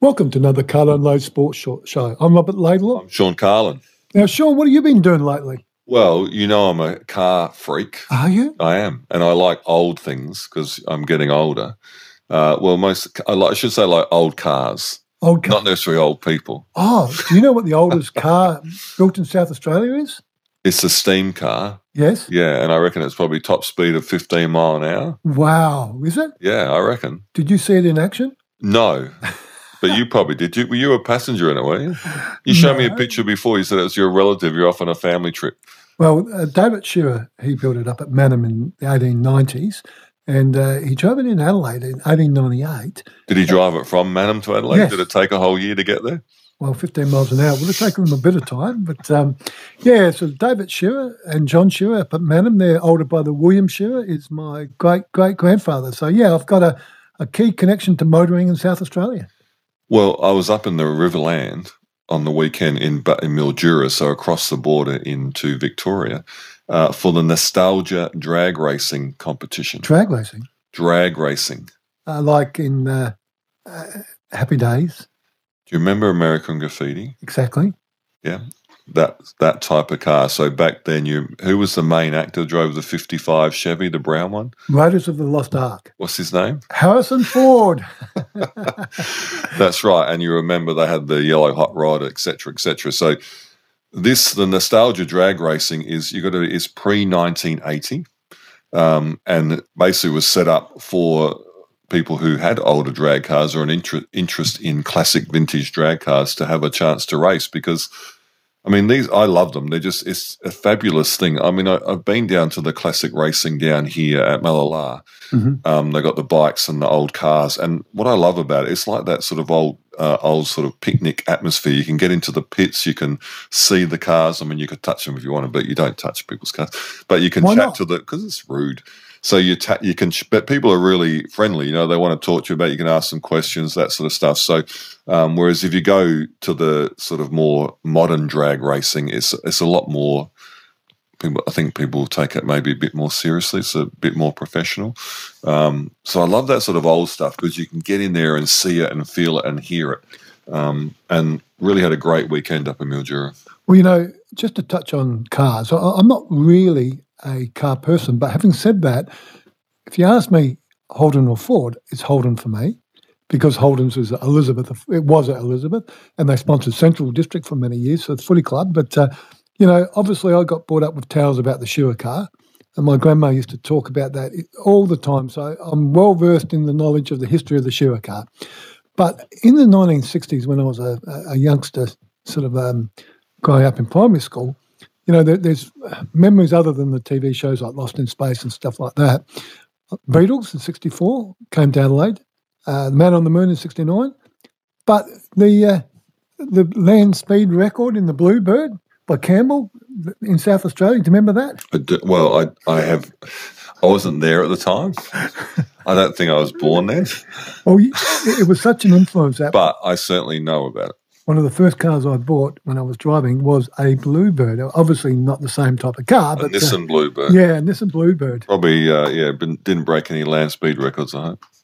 Welcome to another Carlo and Lowe Sports Show. I'm Robert Laidlaw. I'm Sean Carlin. Now, Sean, what have you been doing lately? Well, you know I'm a car freak. Are you? I am, and I like old things because I'm getting older. I should say like old cars, Old car. not necessarily old people. Oh, do you know what the oldest car built in South Australia is? It's a steam car, Yes. yeah, and I reckon it's probably top speed of 15 mile an hour. Wow. Is it? Yeah, I reckon. Did you see it in action? No, but you probably did. Were you a passenger in it, were you? You showed me a No. picture before. You said it was your relative. You're off on a family trip. Well, David Shearer, he built it up at Mannum in the 1890s, and he drove it in Adelaide in 1898. Did he drive it from Mannum to Adelaide? Yes. Did it take a whole year to get there? Well, 15 miles an hour would have taken him a bit of time. But, yeah, so David Shearer and John Shearer up at Mannum, their older brother William Shearer is my great-great-grandfather. So, yeah, I've got a key connection to motoring in South Australia. Well, I was up in the Riverland on the weekend in Mildura, so across the border into Victoria, for the Nostalgia Drag Racing competition. Drag racing, Drag racing. like in Happy Days, Do you remember American Graffiti? exactly. Yeah, that type of car. So back then, who was the main actor? Drove the '55 Chevy, the brown one. Raiders of the Lost Ark. What's his name? Harrison Ford. That's right. And you remember they had the yellow hot rod, etc., etc. So the Nostalgia Drag Racing is pre-1980, and basically was set up for people who had older drag cars or an interest in classic vintage drag cars to have a chance to race. Because I mean, I love them. It's a fabulous thing. I mean, I've been down to the classic racing down here at Malala. Mm-hmm. They got the bikes and the old cars, and what I love about it, it's like that sort of old sort of picnic atmosphere. You can get into the pits, you can see the cars. I mean, you could touch them if you want to, but you don't touch people's cars. But you can Why chat not? to because it's rude. So but people are really friendly. You know, they want to talk to you about. You can ask them questions, that sort of stuff. So, whereas if you go to the sort of more modern drag racing, it's a lot more. I think people take it maybe a bit more seriously. It's a bit more professional. So I love that sort of old stuff because you can get in there and see it and feel it and hear it. And really had a great weekend up in Mildura. Well, you know, just to touch on cars, I'm not really a car person, but having said that, if you ask me Holden or Ford, it's Holden for me because Holden's was Elizabeth. It was at Elizabeth, and they sponsored Central District for many years, so it's Footy Club. But, you know, obviously I got brought up with tales about the Shearer car, and my grandma used to talk about that all the time, so I'm well-versed in the knowledge of the history of the Shearer car. But in the 1960s, when I was a youngster, sort of growing up in primary school, you know, there's memories other than the TV shows like Lost in Space and stuff like that. Beatles in '64 came to Adelaide. The Man on the Moon in '69. But the land speed record in the Bluebird by Campbell in South Australia, do you remember that? Well, I wasn't there at the time. I don't think I was born then. Well, it was such an influence that But I certainly know about it. one of the first cars I bought when I was driving was a Bluebird. Obviously not the same type of car, A but Nissan Bluebird. yeah, a Nissan Bluebird. Probably, didn't break any land speed records, I hope.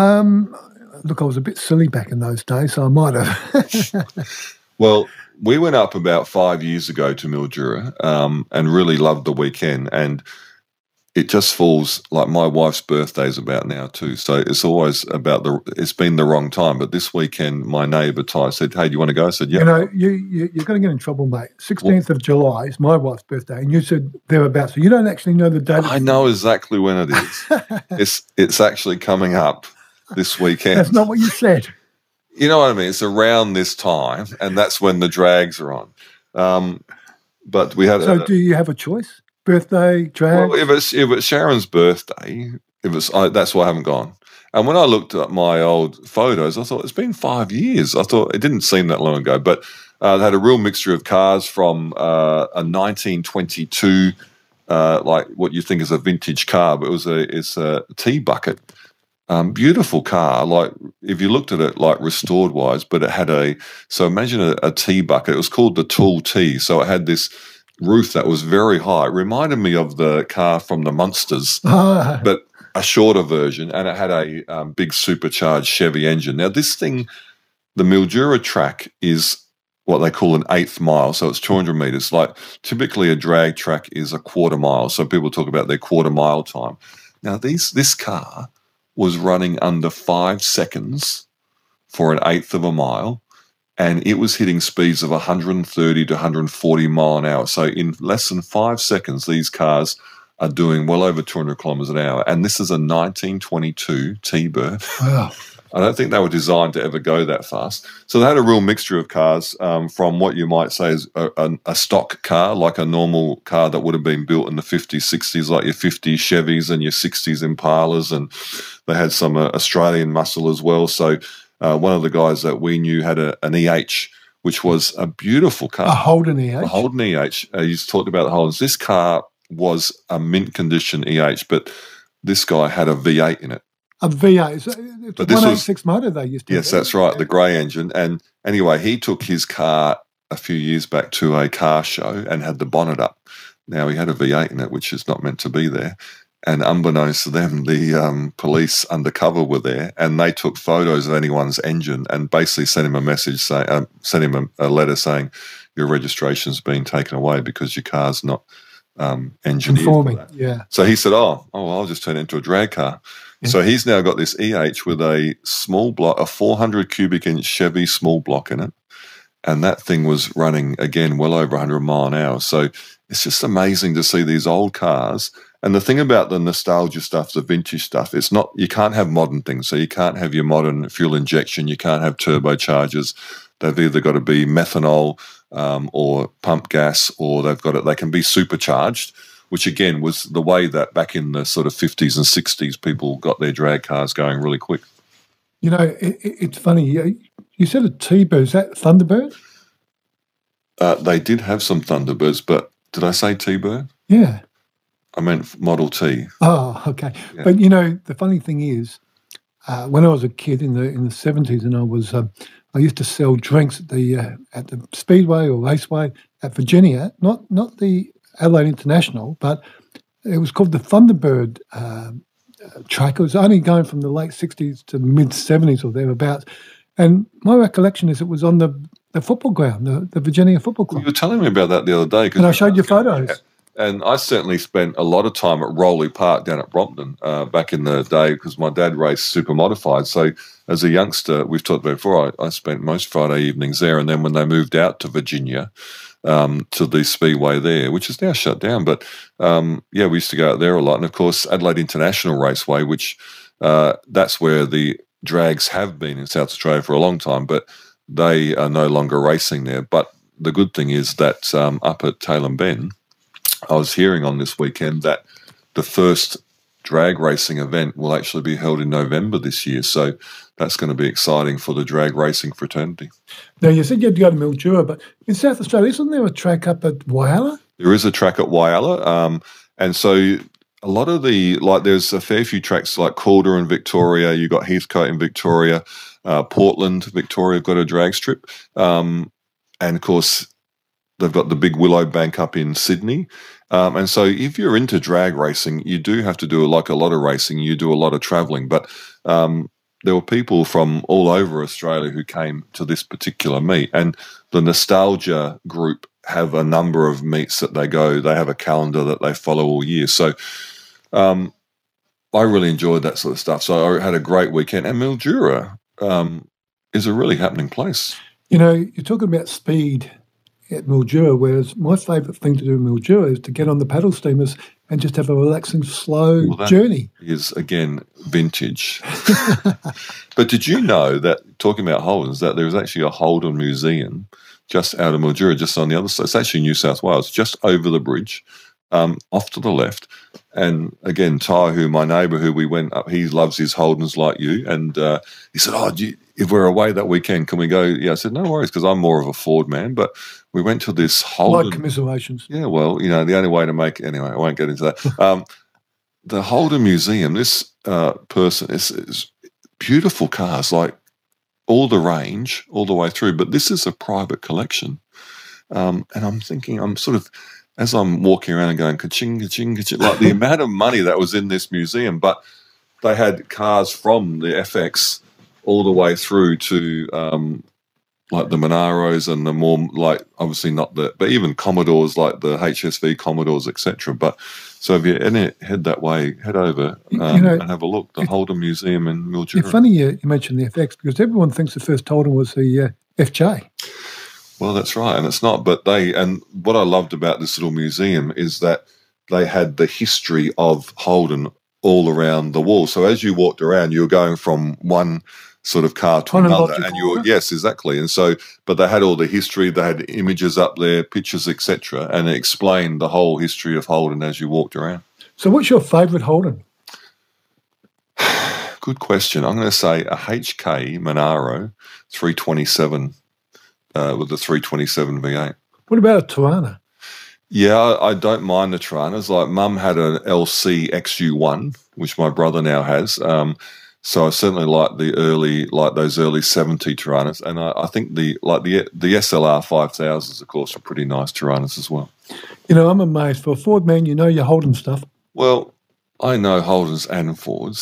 Look, I was a bit silly back in those days, so I might have. Well, we went up about 5 years ago to Mildura and really loved the weekend. And it just falls, like my wife's birthday is about now too. So it's always it's been the wrong time. But this weekend, my neighbour Ty said, "Hey, do you want to go?" I said, "Yeah." You know, you're going to get in trouble, mate. 16th of July is my wife's birthday, and you said thereabouts. So you don't actually know the date. I know exactly when it is. It's actually coming up this weekend. That's not what you said. You know what I mean? It's around this time, and that's when the drags are on. But we had. So do you have a choice? Birthday, drag? Well, if it's Sharon's birthday, that's why I haven't gone. And when I looked at my old photos, I thought it's been 5 years. I thought it didn't seem that long ago, but they had a real mixture of cars from a 1922, like what you think is a vintage car, but it's a tea bucket. Beautiful car. Like if you looked at it like restored wise, but it had so imagine a tea bucket. It was called the Tall Tea. So it had this roof that was very high. It reminded me of the car from the Munsters, but a shorter version, and it had a big supercharged Chevy engine. Now, this thing the Mildura track is what they call an eighth mile, so it's 200 meters. Like typically a drag track is a quarter mile, so people talk about their quarter mile time. Now this car was running under 5 seconds for an eighth of a mile, and it was hitting speeds of 130 to 140 mile an hour. So in less than 5 seconds, these cars are doing well over 200 kilometers an hour, and this is a 1922 T-Bird. Wow. I don't think they were designed to ever go that fast. So they had a real mixture of cars, from what you might say is a stock car, like a normal car that would have been built in the 50s, 60s, like your 50s Chevys and your 60s Impalas, and they had some Australian muscle as well. So one of the guys that we knew had an EH, which was a beautiful car. A Holden EH? A Holden EH. You talked about the Holdens. This car was a mint condition EH, but this guy had a V8 in it. A V8. It's a 186 motor they used to Yes, that's right, the grey engine. And anyway, he took his car a few years back to a car show and had the bonnet up. Now, he had a V8 in it, which is not meant to be there. And unbeknownst to them, the police undercover were there, and they took photos of anyone's engine and basically sent him a message, sent him a letter saying, your registration's been taken away because your car's not engineered for that. Yeah. So he said, well, I'll just turn it into a drag car. Yeah. So he's now got this EH with a small block, a 400 cubic inch Chevy small block in it. And that thing was running, again, well over 100 mile an hour. So it's just amazing to see these old cars. And the thing about the nostalgia stuff, the vintage stuff, it's not, you can't have modern things. So you can't have your modern fuel injection. You can't have turbochargers. They've either got to be methanol or pump gas, or they can be supercharged, which again was the way that back in the sort of 50s and 60s, people got their drag cars going really quick. You know, it's funny. You said a T-Bird. Is that Thunderbird? They did have some Thunderbirds, but did I say T-Bird? Yeah. I meant Model T. Oh, okay. Yeah. But, the funny thing is, when I was a kid in the 70s, and I used to sell drinks at the Speedway or Raceway at Virginia, not the Adelaide International, but it was called the Thunderbird track. It was only going from the late 60s to mid 70s or thereabouts. And my recollection is it was on the football ground, the Virginia Football Club. You were telling me about that the other day. And I showed you photos. Yeah. And I certainly spent a lot of time at Rowley Park down at Brompton back in the day because my dad raced super modified. So as a youngster, we've talked about before, I spent most Friday evenings there. And then when they moved out to Virginia, to the Speedway there, which is now shut down. But, we used to go out there a lot. And, of course, Adelaide International Raceway, which that's where the drags have been in South Australia for a long time, but they are no longer racing there. But the good thing is that up at Tailem Bend, I was hearing on this weekend that the first drag racing event will actually be held in November this year. So that's going to be exciting for the drag racing fraternity. Now, you said you had to go to Mildura, but in South Australia, isn't there a track up at Whyalla? There is a track at Whyalla. And so a lot of there's a fair few tracks like Calder in Victoria. You've got Heathcote in Victoria. Portland, Victoria have got a drag strip. And, of course, they've got the big Willow Bank up in Sydney. And so if you're into drag racing, you do have to do, like a lot of racing, you do a lot of travelling. But there were people from all over Australia who came to this particular meet. And the Nostalgia group have a number of meets that they go. They have a calendar that they follow all year. So I really enjoyed that sort of stuff. So I had a great weekend. And Mildura is a really happening place. You're talking about speed at Mildura, whereas my favourite thing to do in Mildura is to get on the paddle steamers and just have a relaxing, slow journey. Is, again, vintage. But did you know that, talking about Holdens, that there is actually a Holden museum just out of Mildura, just on the other side? It's actually New South Wales, just over the bridge, off to the left. And again, Ty, my neighbour who we went up, he loves his Holdens like you. And he said, if we're away that weekend, can we go? Yeah, I said, no worries, because I'm more of a Ford man. But we went to this Holden. Like commiserations. Yeah, well, the only way to make it, anyway, I won't get into that. The Holden Museum, this person is beautiful cars, like all the range, all the way through. But this is a private collection. And I'm thinking, as I'm walking around and going, ka-ching, ka-ching, ka-ching, like the amount of money that was in this museum. But they had cars from the FX all the way through to like the Monaros and the more like obviously not the, but even Commodores like the HSV Commodores, etc. But so if you head that way, head over and have a look. The Holden Museum in Mildura. It's funny you mentioned the FX because everyone thinks the first Holden was the FJ. Well, that's right, and it's not. But and what I loved about this little museum is that they had the history of Holden all around the wall. So as you walked around, you were going from one sort of car to another, and you were, yes, exactly. And so, but they had all the history, they had images up there, pictures, etc., and it explained the whole history of Holden as you walked around. So, what's your favourite Holden? Good question. I'm going to say a HK Monaro 327 with the 327 V8. What about a Torana? Yeah, I don't mind the Toranas. Like, Mum had an LC XU1, which my brother now has. So I certainly like those early 70 Toranas, and I think the SLR 5000s, of course, are pretty nice Toranas as well. You know, I'm amazed. For a Ford man, you know your Holden stuff. Well, I know Holdens and Fords,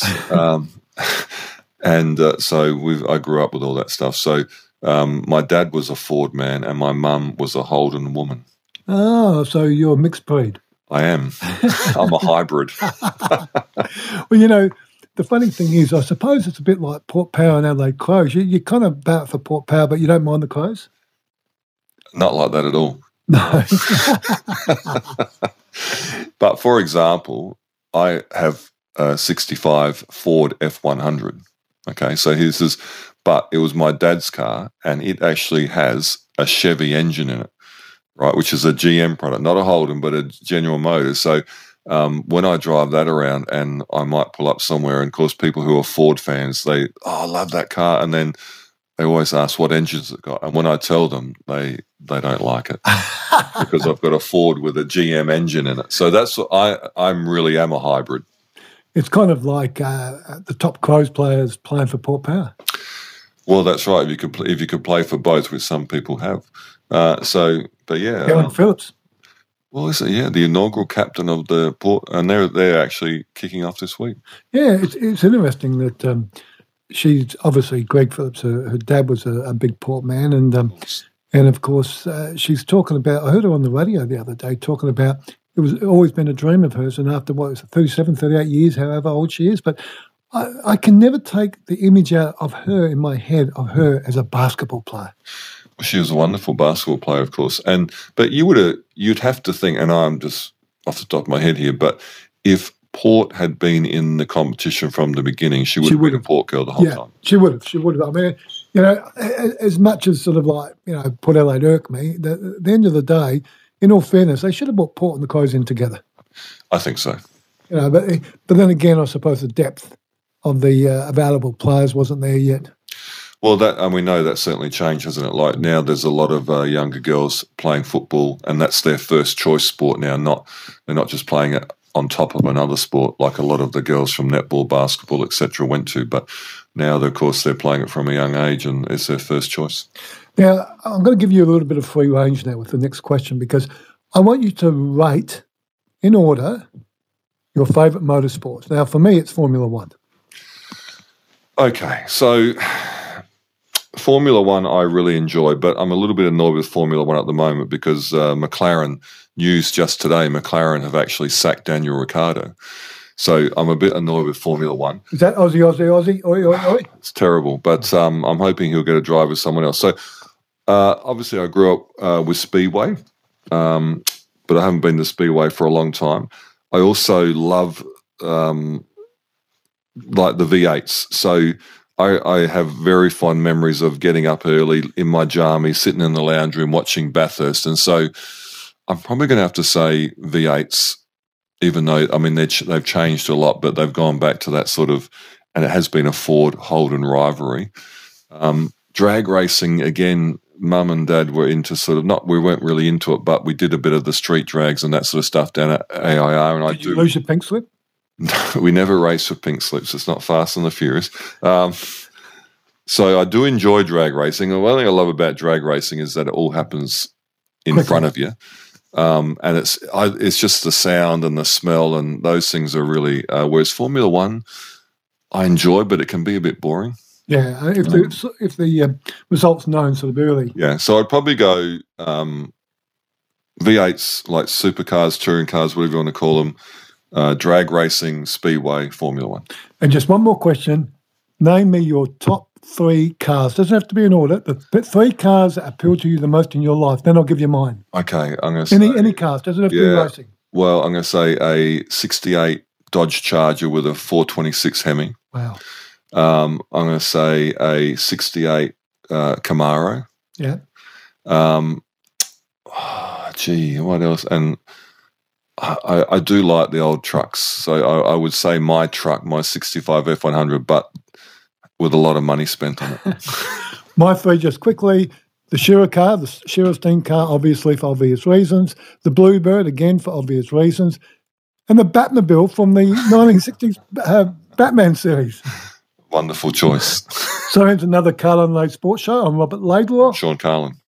and so I grew up with all that stuff. So my dad was a Ford man, and my mum was a Holden woman. Oh, so you're a mixed breed. I am. I'm a hybrid. Well, you know, the funny thing is, I suppose it's a bit like Port Power and Adelaide Crows. You kind of bat for Port Power, but you don't mind the Crows? Not like that at all. No. But for example, I have a 65 Ford F100. Okay, so but it was my dad's car, and it actually has a Chevy engine in it, right, which is a GM product, not a Holden, but a General Motors. So when I drive that around and I might pull up somewhere, and of course people who are Ford fans, I love that car, and then they always ask what engines it got, and when I tell them, they don't like it because I've got a Ford with a GM engine in it. So that's what I really am a hybrid. It's kind of like the top Crows players playing for Port Power. Well, that's right. If you could play for both, which some people have. But yeah, Helen Phillips. Well, the inaugural captain of the Port, and they're actually kicking off this week. Yeah, it's interesting that she's obviously Greg Phillips. Her dad was a big Port man, and of course she's talking about. I heard her on the radio the other day talking about it was always been a dream of hers, and after 37, 38 years, however old she is, but I can never take the image out of her in my head of her as a basketball player. She was a wonderful basketball player, of course, but you'd have to think, and I'm just off the top of my head here, but if Port had been in the competition from the beginning, she would have been a Port girl the whole time. She would have. I mean, you know, as much as sort of like, you know, Port Adelaide irk me, at the end of the day, in all fairness, they should have brought Port and the Crows in together. I think so. You know, but then again, I suppose the depth of the available players wasn't there yet. Well, we know that's certainly changed, hasn't it? Like now there's a lot of younger girls playing football, and that's their first choice sport now. They're not just playing it on top of another sport like a lot of the girls from netball, basketball, etc. went to. But now, of course, they're playing it from a young age, and it's their first choice. Now, I'm going to give you a little bit of free range now with the next question, because I want you to rate, in order, your favourite motorsports. Now, for me, it's Formula One. Okay, so Formula One I really enjoy, but I'm a little bit annoyed with Formula One at the moment because McLaren, news just today, McLaren have actually sacked Daniel Ricciardo. So I'm a bit annoyed with Formula One. Is that Aussie? Oi, oi, oi. It's terrible, but I'm hoping he'll get a drive with someone else. So obviously I grew up with Speedway, but I haven't been to Speedway for a long time. I also love like the V8s. So I have very fond memories of getting up early in my jammies, sitting in the lounge room watching Bathurst. And so I'm probably going to have to say V8s, even though, I mean, they've changed a lot, but they've gone back to that sort of, and it has been a Ford-Holden rivalry. Drag racing, again, Mum and Dad were into we weren't really into it, but we did a bit of the street drags and that sort of stuff down at AIR. And did you lose your pink slip? We never race with pink slips. It's not Fast and the Furious. So I do enjoy drag racing. The one thing I love about drag racing is that it all happens in front of you. And it's just the sound and the smell and those things are really, whereas Formula One, I enjoy, but it can be a bit boring. Yeah, if the result's known sort of early. Yeah, so I'd probably go V8s, like supercars, touring cars, whatever you want to call them, drag racing, speedway, Formula One. And just one more question. Name me your top 3 cars. Doesn't have to be in order. The 3 cars that appeal to you the most in your life. Then I'll give you mine. Okay, I'm going to say... Any cars. Doesn't have to be racing. Well, I'm going to say a 68 Dodge Charger with a 426 Hemi. Wow. I'm going to say a 68 Camaro. Yeah. What else? And I do like the old trucks. So I would say my truck, my 65 F100, but with a lot of money spent on it. My 3, just quickly, the Shearer car, the Shearer Steam car, obviously for obvious reasons. The Bluebird, again, for obvious reasons. And the Batmobile from the 1960s Batman series. Wonderful choice. So it's another Carlin Lade Sports Show. I'm Robert Laidlaw. Sean Carlin.